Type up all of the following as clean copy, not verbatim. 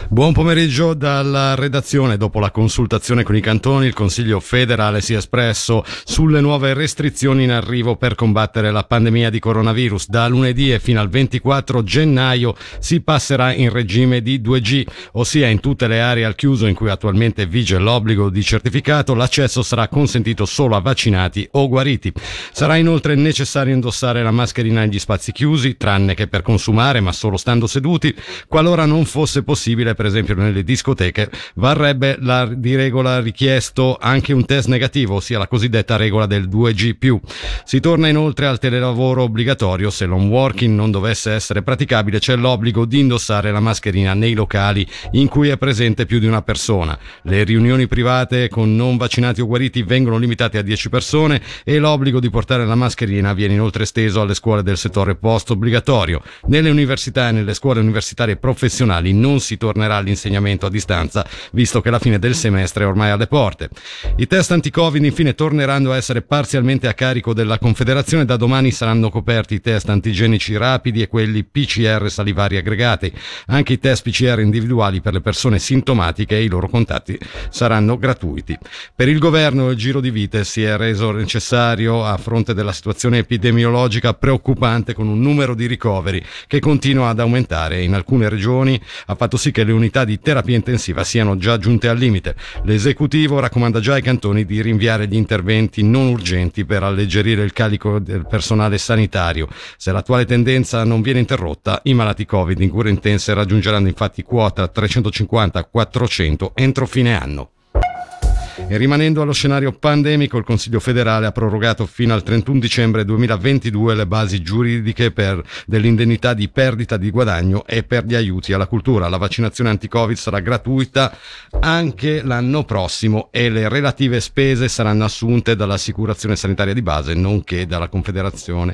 Buon pomeriggio dalla redazione. Dopo la consultazione con i cantoni, il Consiglio federale si è espresso sulle nuove restrizioni in arrivo per combattere la pandemia di coronavirus. Da lunedì e fino al 24 gennaio si passerà in regime di 2G, ossia in tutte le aree al chiuso in cui attualmente vige l'obbligo di certificato, l'accesso sarà consentito solo a vaccinati o guariti. Sarà inoltre necessario indossare la mascherina negli spazi chiusi, tranne che per consumare, ma solo stando seduti. Qualora non fosse possibile, per esempio nelle discoteche, varrebbe di regola richiesto anche un test negativo, ossia la cosiddetta regola del 2G+. Si torna inoltre al telelavoro obbligatorio. Se l'home working non dovesse essere praticabile, c'è l'obbligo di indossare la mascherina nei locali in cui è presente più di una persona. Le riunioni private con non vaccinati o guariti vengono limitate a 10 persone e l'obbligo di portare la mascherina viene inoltre esteso alle scuole del settore post obbligatorio. Nelle università e nelle scuole universitarie professionali non si tornerà all'insegnamento a distanza, visto che la fine del semestre è ormai alle porte. I test anti-Covid infine torneranno a essere parzialmente a carico della Confederazione. Da domani saranno coperti i test antigenici rapidi e quelli PCR salivari aggregati. Anche i test PCR individuali per le persone sintomatiche e i loro contatti saranno gratuiti. Per il governo il giro di vite si è reso necessario a fronte della situazione epidemiologica preoccupante, con un numero di ricoveri che continua ad aumentare. In alcune regioni ha fatto sì che le unità di terapia intensiva siano già giunte al limite. L'esecutivo raccomanda già ai cantoni di rinviare gli interventi non urgenti per alleggerire il carico del personale sanitario. Se l'attuale tendenza non viene interrotta, i malati Covid in cure intense raggiungeranno infatti quota 350-400 entro fine anno. E rimanendo allo scenario pandemico, il Consiglio federale ha prorogato fino al 31 dicembre 2022 le basi giuridiche dell'indennità di perdita di guadagno e per gli aiuti alla cultura. La vaccinazione anti-Covid sarà gratuita anche l'anno prossimo e le relative spese saranno assunte dall'assicurazione sanitaria di base, nonché dalla Confederazione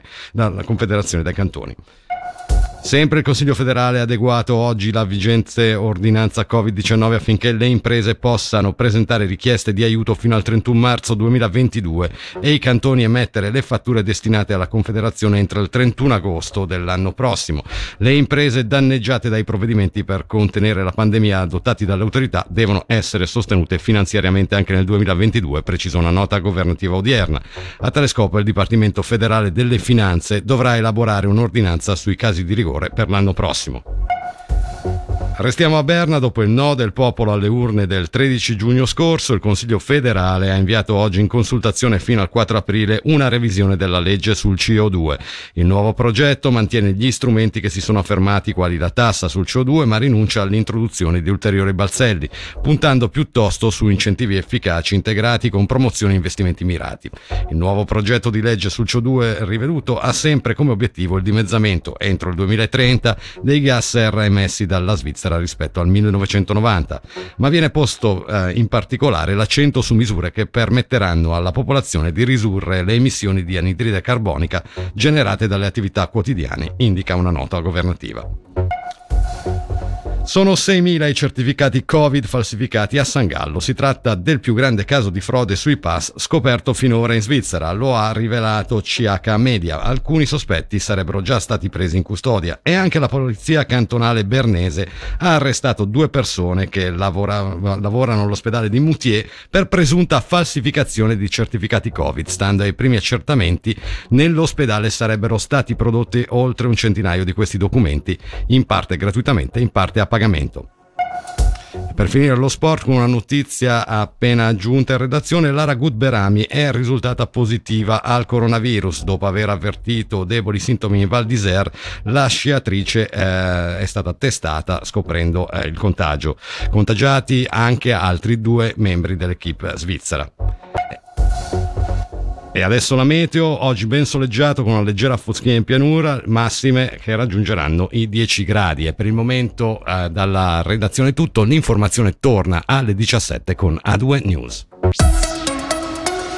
dei Cantoni. Sempre il Consiglio federale ha adeguato oggi la vigente ordinanza Covid-19 affinché le imprese possano presentare richieste di aiuto fino al 31 marzo 2022 e i cantoni emettere le fatture destinate alla Confederazione entro il 31 agosto dell'anno prossimo. Le imprese danneggiate dai provvedimenti per contenere la pandemia adottati dalle autorità devono essere sostenute finanziariamente anche nel 2022, precisa una nota governativa odierna. A tale scopo il Dipartimento federale delle Finanze dovrà elaborare un'ordinanza sui casi di rigore per l'anno prossimo. Restiamo a Berna. Dopo il no del popolo alle urne del 13 giugno scorso, il Consiglio federale ha inviato oggi in consultazione fino al 4 aprile una revisione della legge sul CO2. Il nuovo progetto mantiene gli strumenti che si sono affermati, quali la tassa sul CO2, ma rinuncia all'introduzione di ulteriori balzelli, puntando piuttosto su incentivi efficaci integrati con promozioni e investimenti mirati. Il nuovo progetto di legge sul CO2 riveduto ha sempre come obiettivo il dimezzamento entro il 2030 dei gas serra emessi dalla Svizzera rispetto al 1990, ma viene posto in particolare l'accento su misure che permetteranno alla popolazione di ridurre le emissioni di anidride carbonica generate dalle attività quotidiane, indica una nota governativa. Sono 6.000 i certificati Covid falsificati a San Gallo. Si tratta del più grande caso di frode sui pass scoperto finora in Svizzera. Lo ha rivelato CH Media. Alcuni sospetti sarebbero già stati presi in custodia e anche la polizia cantonale bernese ha arrestato 2 persone che lavorano all'ospedale di Moutier per presunta falsificazione di certificati Covid. Stando ai primi accertamenti, nell'ospedale sarebbero stati prodotti oltre un centinaio di questi documenti, in parte gratuitamente, in parte a pagamento. Per finire lo sport con una notizia appena giunta in redazione: Lara Gutberami è risultata positiva al coronavirus. Dopo aver avvertito deboli sintomi in Val d'Isère, la sciatrice è stata testata scoprendo il contagio. Contagiati anche altri 2 membri dell'equipe svizzera. E adesso la meteo, oggi ben soleggiato con una leggera foschia in pianura, massime che raggiungeranno i 10 gradi. E per il momento dalla redazione è tutto, l'informazione torna alle 17 con A2 News.